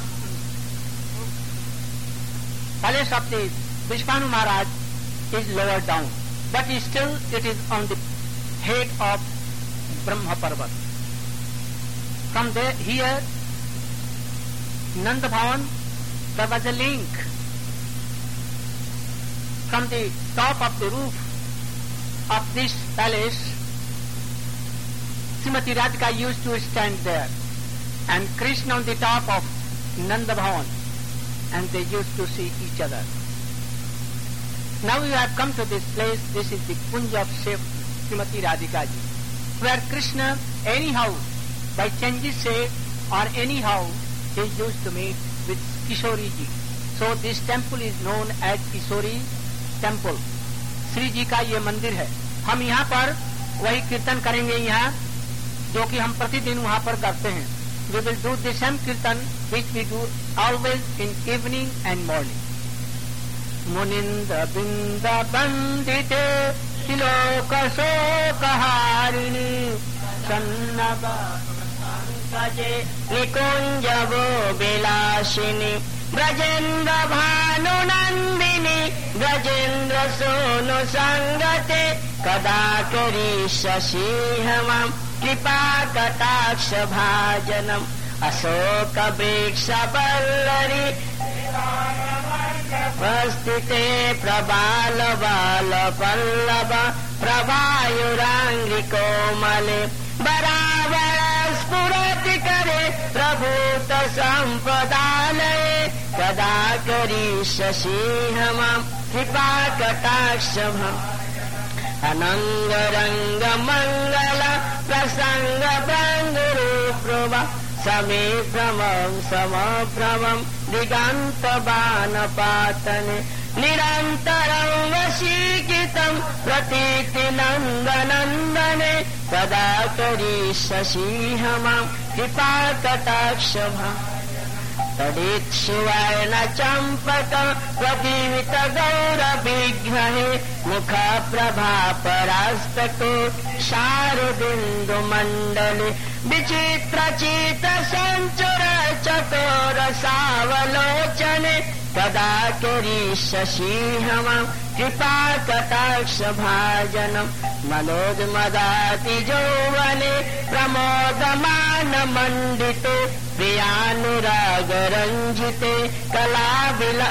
Palace of the Vishwanu Maharaj is lower down, but still it is on the head of Brahma Parvat. From there, here, Nanda Bhavan, there was a link. From the top of the roof of this palace, Srimati Radhika used to stand there, and Krishna on the top of Nanda Bhavan. And they used to see each other. Now you have come to this place. This is the Kunj of Srimati Radhika ji, where Krishna anyhow by changes shape or anyhow he used to meet with Kishori ji. So this temple is known as Kishori temple. Shri ji का ये मंदिर है। हम यहाँ पर वही कीर्तन करेंगे यहाँ, जो कि हम प्रतिदिन वहाँ पर करते हैं। We will do the same kirtan which we do always in evening and morning. Muninda binda bandite tiloka sokaharini sannaba saje nikunjavo bilashini brajendra bhanu nandini brajendra sono sangate kadakari shashihamam कृपा कटाक्ष भाजनम अशोक वृक्ष बल्लरी उपस्थिते प्रबाल बाल पल्लव प्रवायुरांगी कोमले बराबर स्फुरति करे प्रभूत संपदालये कदा करी शशि हम कृपा कटाक्ष अनंग रंग मंगल प्रसंग भृंगरूप समे भ्रमं समभ्रमं दिगंत बाण पातने निरंतरं वशीकृतं प्रतीति नंदनंदने कदा करी शशि हम कृपा कटाक्ष तदिक्षुवर्ण चंपक प्रदीवित गौर विग्रहे मुख प्रभा परास्तको शारदिंदु मंडले विचित्र चित संचुर चकोर सावलोचने कदा करी शशि हम कृपा कटाक्ष भाजनम मनोज मदाति यौवने प्रमोदमान मंडिते प्रियानुराग रंजिते कला विला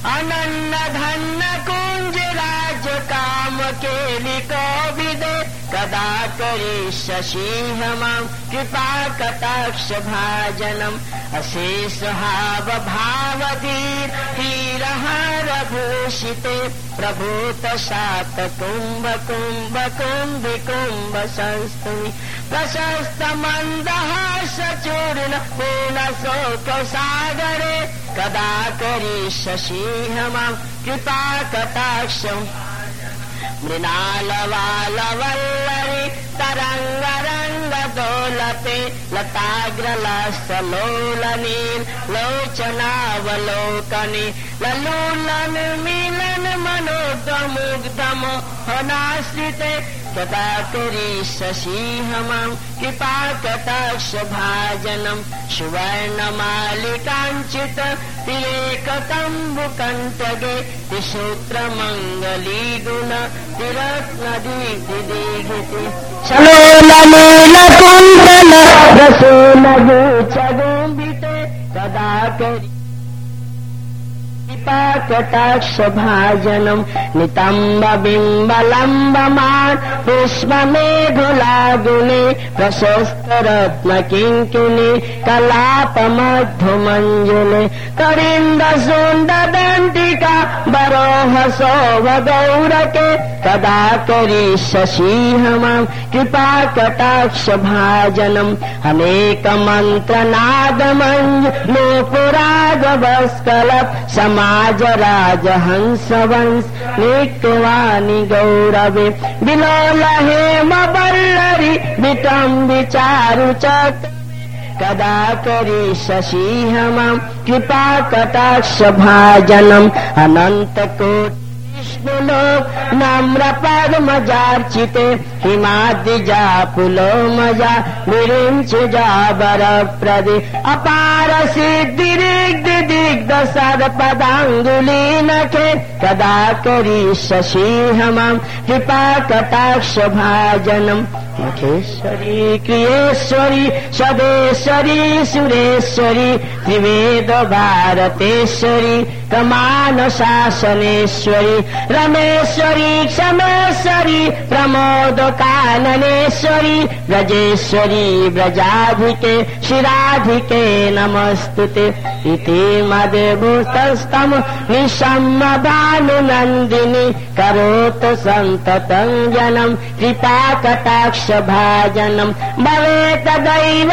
अनन्न धन्न कुंज राज काम केलि कोविदे कदा करिष्यसि मां कृपा कटाक्ष भाजनम् अशेष हाव भावधीर हीरहार भूषिते प्रभूत शात कुंभ कुंभ कुंभ कुंभ संस्तुनि प्रशस्त मंदहास चूर्ण पूर्ण शोक सागरे कदा करिष्यसि मां कृपा कटाक्षम् मृणालवालवल्लरी तरंग रंग दोलते लताग्रलसलोलनील लोचनावलोकने ललोलन मिलन मनोदमुग्धम होनाश्रिते कदा करिष्यसि मां कृपा कटाक्ष भाजनम् सुवर्णमालिकाञ्चित तिलेकतम्बुकण्ठगे त्रिसूत्रमङ्गली गुण तिरत्नदीप्तिदीघिते चलोलनीलकुण्डल रसोलगोचगोम्बिते कदा करि कटाक्ष भाजनम् नितम्ब बिम्बलम्बमान् पुष्पमेघुलागुने प्रशस्त रत्न किङ्किणी कलापमध्वमञ्जुले करिन्द सुन्द दण्डिका बरोह शोभ गौरके कदा करिष्यसि मां कृपा कटाक्ष भाजनम् अनेक मन्त्र नादमञ्ज नूपुरागवस्कल समाज राज हंस वंश नित्यवाणी गौरवे विलोल हेम बल्लरी विटम विचारु चक्र कदा करिष्यसि मां कृपा कटाक्ष भाजनम् अनंत कोटि विष्णुलोक नम्र पद्मजार्चिते हिमाद्रिजा पुलोमजा विरिञ्चिजा वरप्रदे अपार सिद्धिरिग्धि दिग्ध सर्पदाङ्गुलीनखे कदा करिष्यसि मां कृपा कटाक्ष भाजनम् मखेश्वरी क्रियेश्वरी सदेश्वरी सुरेश्वरी त्रिवेद भारतेश्वरी कमान शासनेश्वरी रमेश्वरी क्षमेश्वरी प्रमोद काननेश्वरी ब्रजेश्वरी ब्रजाधिके शिराधिके नमस्तुते इति मदेभूतस्तम निशम्म भानुनन्दिनी करोत सन्ततं जनम् कृपा कटाक्ष भाजनम् भवेत दैव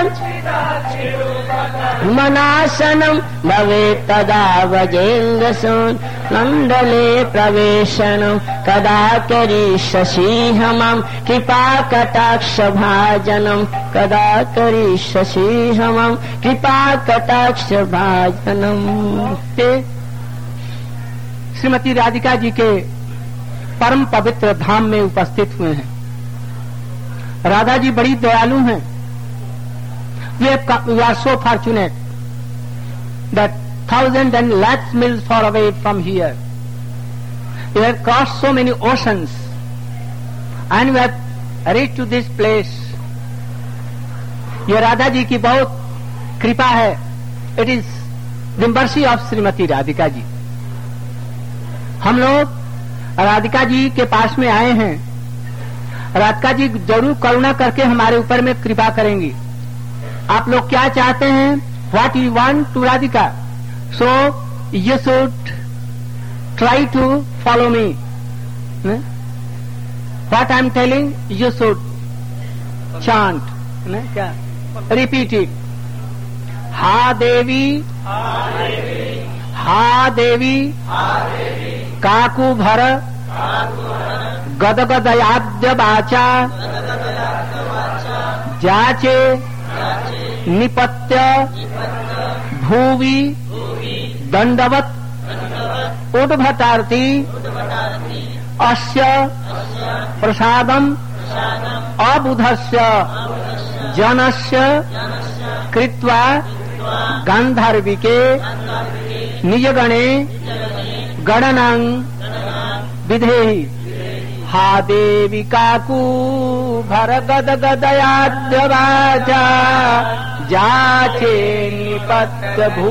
मनासनम् भवेत् तदा वजेन्द्रसून् नन्दले प्रवेशनम् कदा करिष्यसि मां कृपा कटाक्ष भाजनम् कदा करिष्यसि मां कृपा कटाक्ष भाजनम्। श्रीमती राधिका जी के परम पवित्र धाम में उपस्थित हुए हैं। राधा जी बड़ी दयालु हैं। We are so fortunate that thousands and lakhs miles far away from here, we have crossed so many oceans and we have reached to this place. ये राधा जी की बहुत कृपा है। It is the mercy of Shrimati Radhika ji. हम लोग राधिका जी के पास में आए हैं। राधिका जी जरूर करुणा करके हमारे ऊपर में कृपा करेंगी। आप लोग क्या चाहते हैं? What you want to Radhika? So you should try to follow me. What I am telling, you should chant. क्या? Repeat it. हा देवी, हा देवी, काकु भर, गदगदयाद्य वाचा, जाचे निपत्य भूवि दंडवत उद्भटार्थी अस्य प्रसादम अबुधस्य जनस्य कृत्वा गांधार्विके निजगणे गणनां विधेहि। हा देवी काकू भर गद गदयाद्य वाचा जाचे निपत्य भू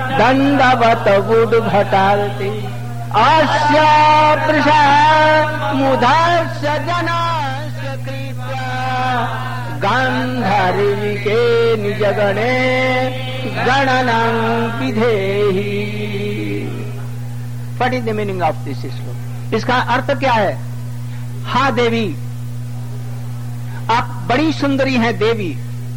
दंडवत उद्भटार्ति अस्य प्रसाद मुधर्ष जनाश कृत्वा गांधारीके निज गणे गणनं विधेहि। What is the meaning of this shloka? इसका अर्थ क्या है? हा देवी, आप बड़ी सुंदरी हैं देवी,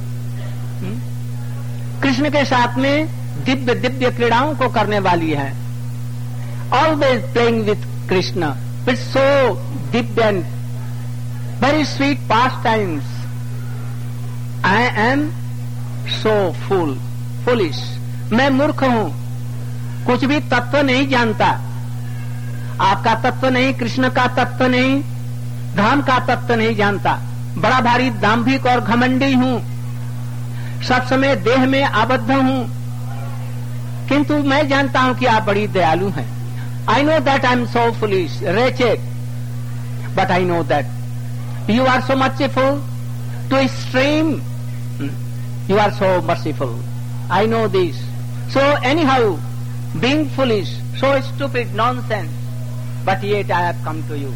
कृष्ण के साथ में दिव्य दिव्य क्रीड़ाओं को करने वाली है, always playing with Krishna with so divya and very sweet pastimes. I am so fool foolish, मैं मूर्ख हूं, कुछ भी तत्व नहीं जानता, आपका तत्व नहीं, कृष्ण का तत्व नहीं, धाम का तत्व नहीं जानता, बड़ा भारी दाम्भिक और घमंडी हूं, सब समय देह में आबद्ध हूं, किंतु मैं जानता हूं कि आप बड़ी दयालु हैं। I know that I am so foolish wretched, but I know that you are so merciful to extreme, you are so merciful, I know this. So anyhow, being foolish, so stupid, nonsense, but yet I have come to you.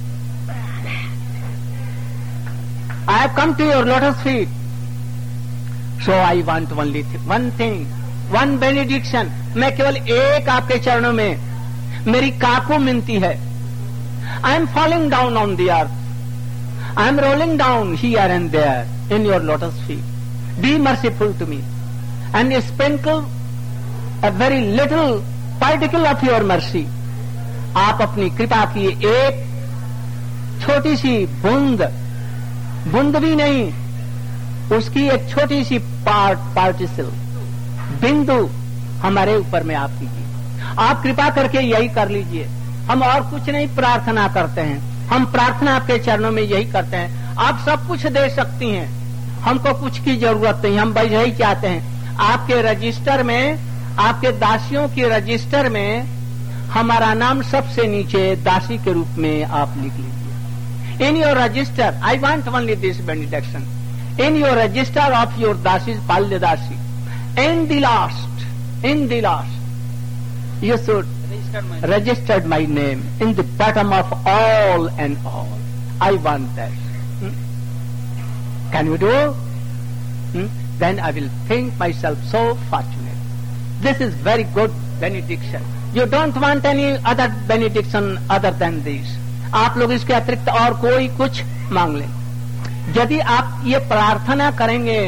I have come to your lotus feet. So I want only th- one thing, one benediction. मैं केवल एक आपके चरणों में मेरी काको मिनती है। I am falling down on the earth. I am rolling down here and there in your lotus feet. Be merciful to me and sprinkle a very little particle of your mercy. आप अपनी कृपा की एक छोटी सी बूंद, बूंद भी नहीं, उसकी एक छोटी सी पार्ट पार्टिकल बिंदु हमारे ऊपर में आप कीजिए। आप कृपा करके यही कर लीजिए। हम और कुछ नहीं प्रार्थना करते हैं, हम प्रार्थना आपके चरणों में यही करते हैं। आप सब कुछ दे सकती हैं, हमको कुछ की जरूरत नहीं, हम बस यही चाहते हैं आपके रजिस्टर में, आपके दासियों के रजिस्टर में हमारा नाम सबसे नीचे दासी के रूप में आप लिख लीजिए। In your register, I want only this benediction, in your register of your dasi balya dasi, in the last, in the last you should registered my name in the bottom of all and all. I want that. Hmm? Can you do? Hmm? Then I will think myself so fortunate. This is very good benediction. You don't want any other benediction other than this. आप लोग इसके अतिरिक्त और कोई कुछ मांग लें। यदि आप ये प्रार्थना करेंगे,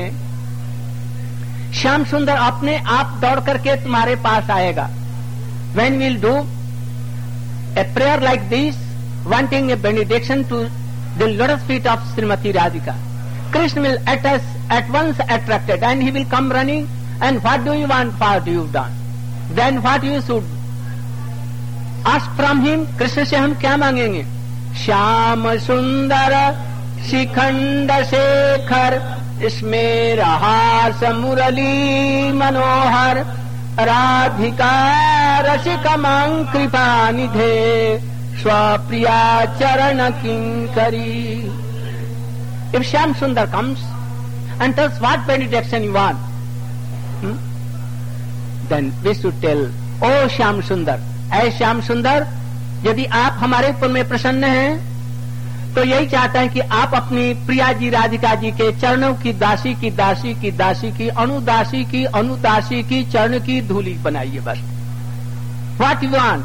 श्याम सुंदर अपने आप दौड़ करके तुम्हारे पास आएगा। When we'll do a prayer like this, wanting a benediction to the lotus feet of Srimati Radhika, Krishna will at us at once attracted and he will come running. And what do you want? What do you done? Then what you should ask from him? Krishna से हम क्या मांगेंगे? श्याम सुंदर शिखंड शेखर स्मेर हास मुरली मनोहर राधिका रसिकमां कृपा निधे स्वप्रिया चरण Kinkari. If Shyam Sundar comes and tells what benediction you want, hmm? then we should tell, oh Shyam Sundar, ऐ श्याम सुंदर, यदि आप हमारे ऊपर में प्रसन्न हैं तो यही चाहता है कि आप अपनी प्रिया जी राधिका जी के चरणों की दासी की दासी की दासी की अनुदासी की अनुदासी की चरण की धूली बनाइए बस. व्हाट यू वांट,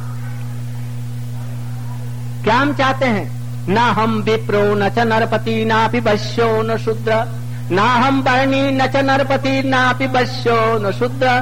क्या हम चाहते हैं? ना हम विप्रो न च नरपति नापि वश्यो न शूद्र, ना हम वर्णी न च नरपति नापि वश्यो न शूद्र,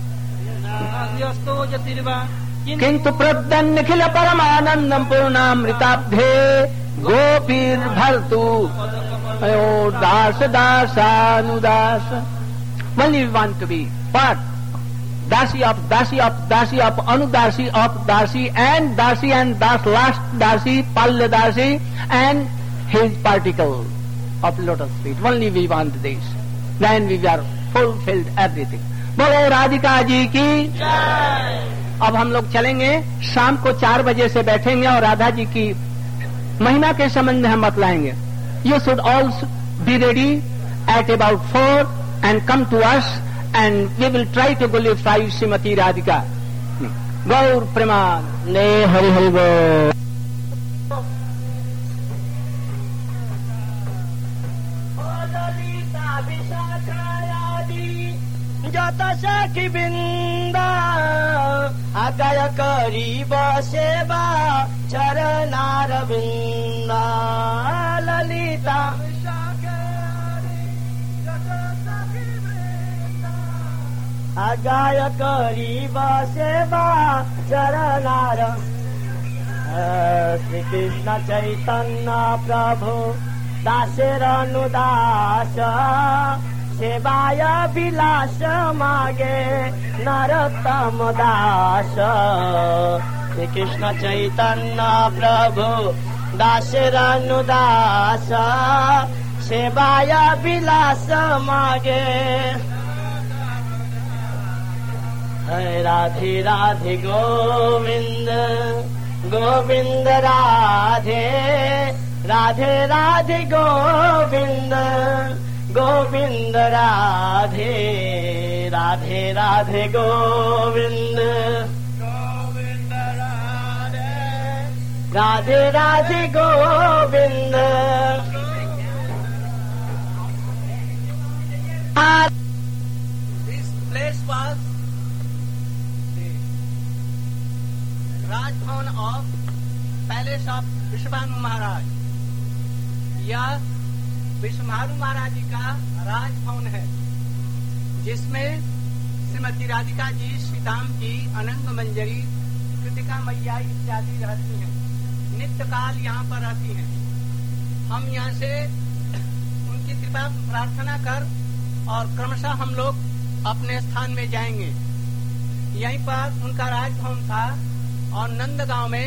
किंतु प्रद्यन् निखिल परमानंदम पूर्णामृताब्धे गोपीर भरतु अयो दास दासानुदास. Only we want to be what? Dasi of Dasi of Dasi of Anudasi of Dasi and Dasi and Das last Dasi Palya Dasi and his particle of lotus feet. Only we want this. Then we are fulfilled everything. बोलो राधिका जी की जय. अब हम लोग चलेंगे, शाम को चार बजे से बैठेंगे और राधा जी की महिमा के संबंध में हम बतलाएंगे. You should all be ready at about four and come to us and we will try to glorify Shrimati Radhika. Gaur Premanand. Hari Hari बोल. ललिता विशाखायादि जत सखी बिंदा अगय करीब सेवा चरनार बिंदा ललिता अगय करीब सेवा चरनार श्री कृष्ण चैतन्य प्रभु दासेर अनुदास सेवाय विलास मागे नरोत्तम दास श्री कृष्ण चैतन्य प्रभु दासेर अनुदास सेवाय विलास मागे Radhe Radhe Govind Govind Radhe Radhe Radhe Govind Govind Radhe Radhe Radhe Govind Govind Radhe Radhe Radhe Govind This place was the Rajbhavan of Palace of Vishwabhanu Maharaj. यह विश्वभानु महाराज जी का राजभवन है, जिसमें श्रीमती राधिका जी, श्रीदाम जी, अनंग मंजरी, कृतिका मैया इत्यादि रहती हैं। नित्य काल यहाँ पर रहती हैं। हम यहाँ से उनकी कृपा प्रार्थना कर और क्रमशः हम लोग अपने स्थान में जाएंगे। यहीं पर उनका राजभवन था और नंदगांव में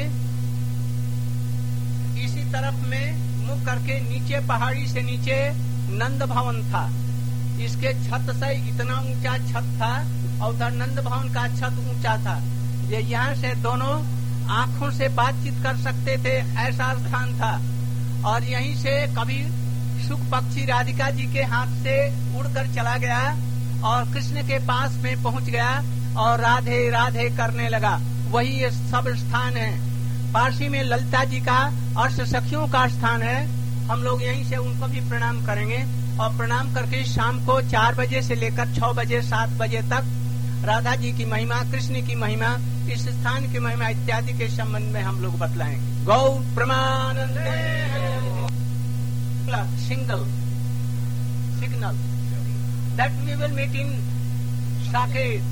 इसी तरफ में मुख करके नीचे पहाड़ी से नीचे नंद भवन था। इसके छत से इतना ऊंचा छत था और उधर नंद भवन का छत ऊंचा था। ये यहाँ से दोनों आँखों से बातचीत कर सकते थे, ऐसा स्थान था। और यहीं से कभी सुख पक्षी राधिका जी के हाथ से उड़कर चला गया और कृष्ण के पास में पहुँच गया और राधे राधे करने लगा। वही ये सब स्थान है। पारसी में ललिता जी का अष्ट सखियों का स्थान है। हम लोग यहीं से उनको भी प्रणाम करेंगे और प्रणाम करके शाम को चार बजे से लेकर छह बजे सात बजे तक राधा जी की महिमा, कृष्ण की महिमा, इस स्थान की महिमा इत्यादि के संबंध में हम लोग बतलाएंगे। Gaur Premanande single signal that we will meet in Saket.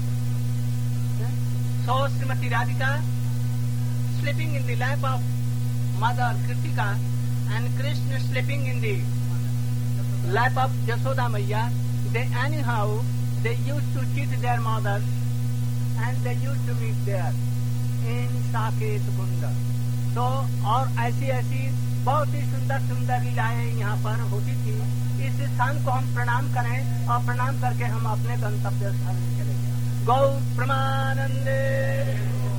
So Shrimati Radhika sleeping in the lap of Mother Kritika and Krishna sleeping in the lap of Jashoda Maiya. They anyhow they used to cheat their mothers and they used to meet there in Saket Kunda. So और ऐसी ऐसी बहुत ही सुंदर सुंदर लीलाएं यहाँ पर होती थी। इस स्थान को हम प्रणाम करें और प्रणाम करके हम अपने गंतव्य स्थान में चले गए। गौ प्रमानंदे।